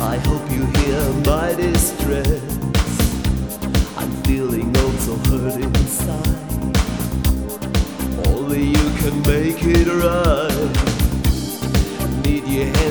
I hope you hear my distress. I'm feeling oh so hurt inside. Only you can make it right. Need your hand